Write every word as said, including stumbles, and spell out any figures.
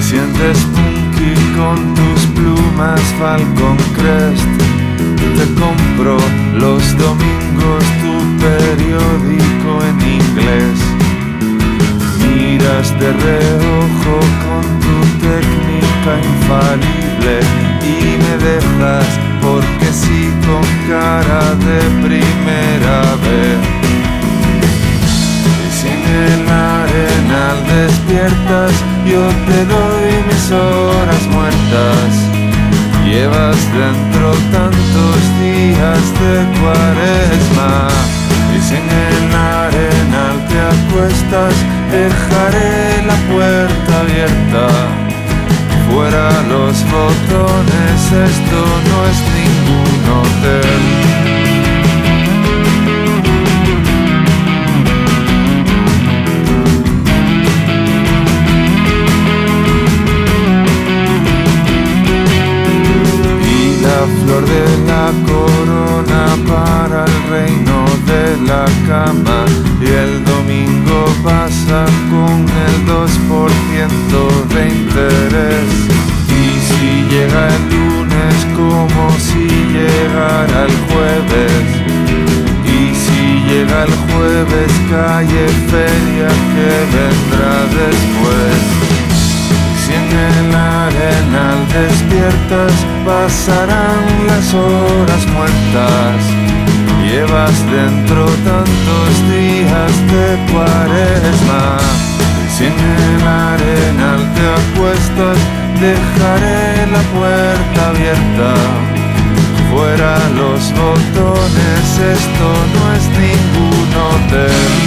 sientes punky con tus plumas Falcon Crest. Te compro los domingos tu periódico en inglés. Miras de reojo con tu técnica infalible y me dejas porque sí con cara de primera vez. Y si en el arenal despiertas, yo te doy mis horas muertas. Llevas dentro tantos días de cuaresma. Y si en el arenal te acuestas, dejaré la puerta abierta. Fuera los botones, esto no es ningún hotel. Y la flor de la corona para el reino de la cama. Y el domingo pasa con el dos por ciento de interés. Y si llega el lunes como si llegara el jueves. Y si llega el jueves, calle feria que vendrá después. Si en el arenal despiertas, pasarán las horas muertas. Llevas dentro tantos días de cuaresma. Si en el arenal te acuestas, dejaré la puerta abierta. Fuera los botones, esto no es ningún hotel.